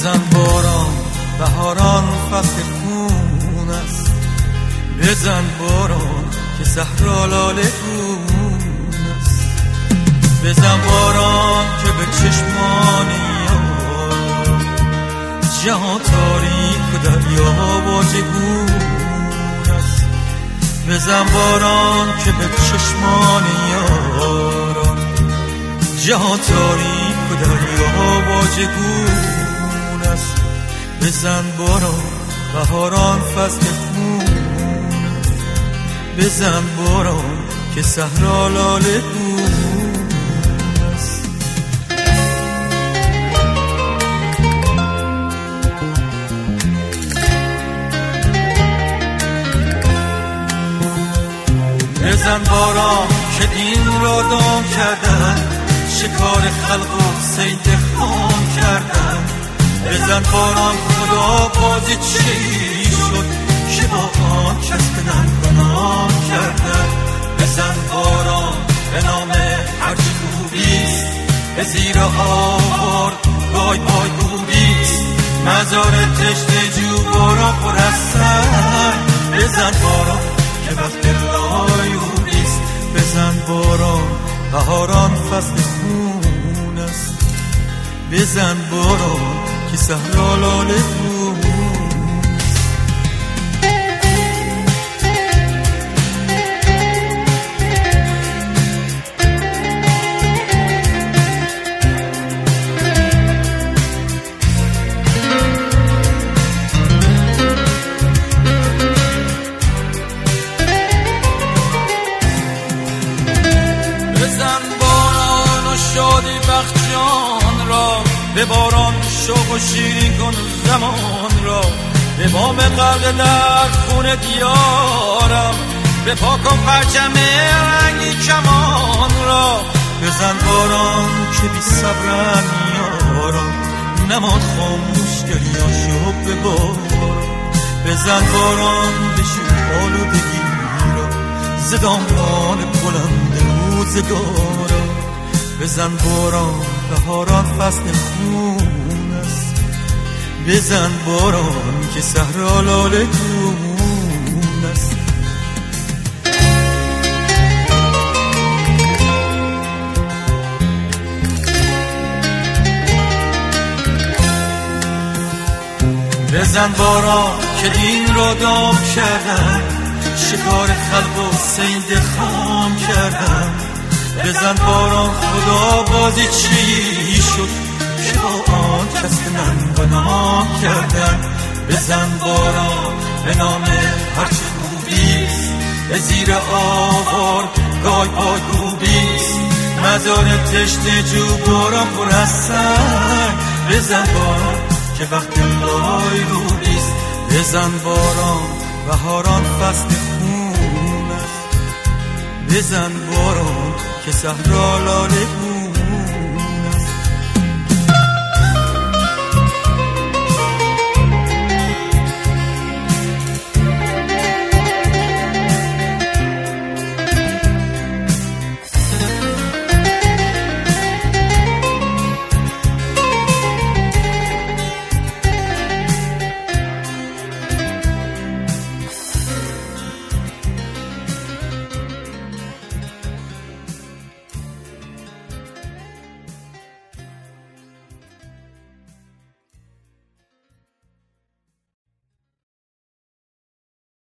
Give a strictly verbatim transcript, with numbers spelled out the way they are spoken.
بزن باران بهاران فصل خون است، بزن باران که صحرا لاله گون است، بزن باران که به چشمان یار جهان تاریک و دریا واژگون است، بزن باران که به چشمان یار جهان تاریک و دریا واژگون است، بزن باران بهاران فصل خون است، بزن باران که صحرا لاله گون است. بزن باران که دین را دام کردن، شکار خلق و صید خام کردن، بزن باران خدا بازی چی شد که با آن کس بدن گناه کردن، بزن باران به نام هرچی خوبیست به زیر آوار بای بای بودیست، مزار تشت جو باران پر از سر، بزن باران که وقت لایونیست، بزن باران بهاران فصل خون است، بزن باران که صحرا لاله گون است. بزن باران و شادی بخش جان را، به باران شوق و شیرین کن زمان را، به بام قلب در خون دیارم به پاکم پرچم رنگی کمان را، بزن باران که بی صبرن یارم نماد خاموش گریا شو به باران، بزن باران بشو آلودگی را زدامان بلند روزگارم، بزن باران بهاران فصل خون است، بزن باران که صحرا لاله گون است. بزن باران که دین را دام کردن، شکار خلق و صید خام کردن، بزن باران خدا بازی چی شد که با آن کس من گناه کردن، بزن باران به نام هرچی خوبیست به زیر آوار گای پای گوبیست، مزار تشت جو باران پر از سر، بزن باران که وقت لای روبیست، بزن باران بهاران فصل خون است، بزن باران که صحرا لاله گون